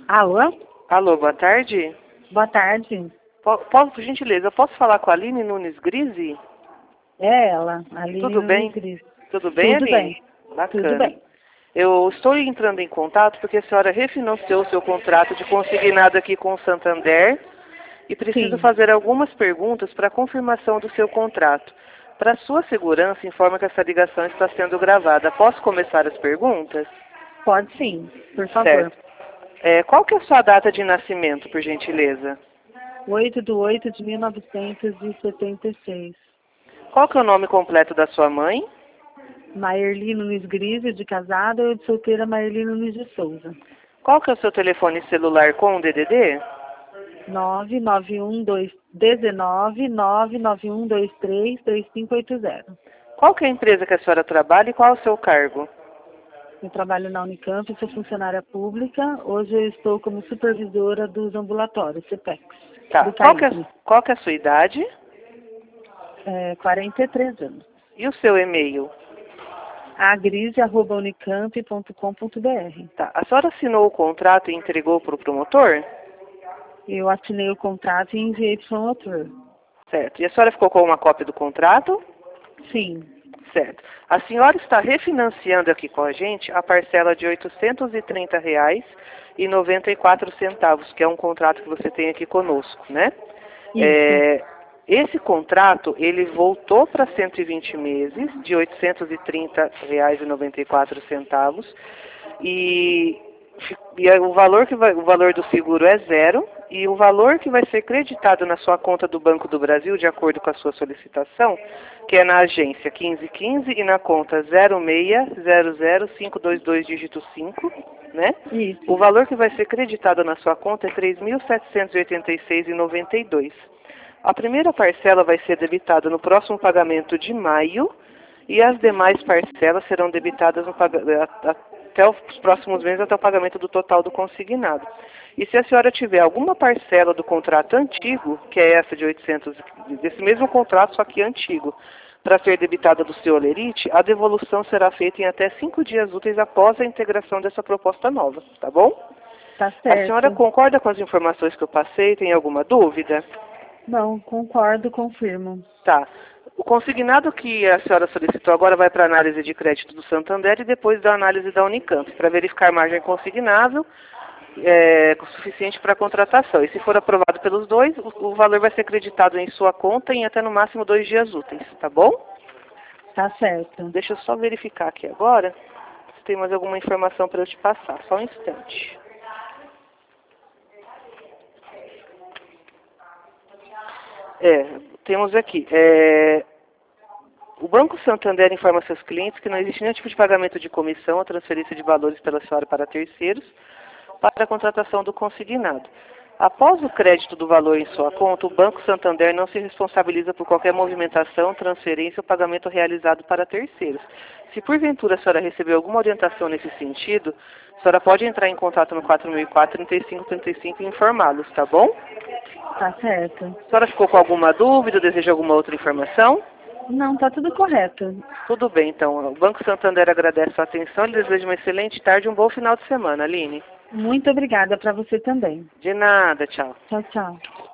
Alô? Alô, boa tarde. Boa tarde. Por gentileza, eu posso falar com a Aline Nunes Grise? É ela, Aline Tudo Nunes bem? Gris. Tudo bem, Tudo Aline? bem, tudo Bacana. bem. Eu estou entrando em contato porque a senhora refinanciou o seu contrato de consignado aqui com o Santander e preciso Sim, fazer algumas perguntas para confirmação do seu contrato. Para sua segurança, informa que essa ligação está sendo gravada. Posso começar as perguntas? pode sim, por favor. Certo. Qual que é a sua data de nascimento, por gentileza? 8/8/1976. Qual que é o nome completo da sua mãe? Maerli Nunes Gris, de casada, ou de solteira Maerli Nunes de Souza. Qual que é o seu telefone celular com o DDD? 991233580. Qual que é a empresa que a senhora trabalha e qual é o seu cargo? Eu trabalho na Unicamp, sou funcionária pública. Hoje eu estou como supervisora dos ambulatórios, CPEX, Tá. do CAISM. Qual que é a sua idade 43 anos. e o seu e-mail? agrise@unicamp.com.br. Tá. A senhora assinou o contrato e entregou para o promotor? Eu assinei o contrato e enviei para o promotor. Certo. E a senhora ficou com uma cópia do contrato? Sim, Certo. A senhora está refinanciando aqui com a gente a parcela de R$ 830,94, que é um contrato que você tem aqui conosco, né? isso. Esse contrato, ele voltou para 120 meses, de R$ 830,94, e, o valor do seguro é zero, e o valor que vai ser creditado na sua conta do Banco do Brasil, de acordo com a sua solicitação, que é na agência 1515 e na conta 0600522 dígito 5, né? Isso. O valor que vai ser creditado na sua conta é R$ 3.786,92. A primeira parcela vai ser debitada no próximo pagamento de maio e as demais parcelas serão debitadas até os próximos meses, até o pagamento do total do consignado. E se a senhora tiver alguma parcela do contrato antigo, que é essa de 800, desse mesmo contrato, só que antigo, para ser debitada do seu olerite, a devolução será feita em até 5 dias úteis após a integração dessa proposta nova, tá bom? Tá A senhora certo. concorda com as informações que eu passei? Tem alguma dúvida? Não, concordo, confirmo. Tá. O consignado que a senhora solicitou agora vai para a análise de crédito do Santander e depois da análise da Unicamp, para verificar margem consignável suficiente para a contratação. E se for aprovado pelos dois, o valor vai ser creditado em sua conta em até no máximo 2 dias úteis, tá bom? Tá certo. Deixa eu só verificar aqui agora se tem mais alguma informação para eu te passar. Só um instante. Temos aqui. O Banco Santander informa seus clientes que não existe nenhum tipo de pagamento de comissão ou transferência de valores pela senhora para terceiros para a contratação do consignado. Após o crédito do valor em sua conta, o Banco Santander não se responsabiliza por qualquer movimentação, transferência ou pagamento realizado para terceiros. Se porventura a senhora recebeu alguma orientação nesse sentido, a senhora pode entrar em contato no 4004-3535 e informá-los, tá bom? Tá certo. A senhora ficou com alguma dúvida, deseja alguma outra informação? Não, tá tudo correto. Tudo bem, então. O Banco Santander agradece a sua atenção e deseja uma excelente tarde e um bom final de semana, Aline. Muito obrigada para você também. De nada, tchau. Tchau, tchau.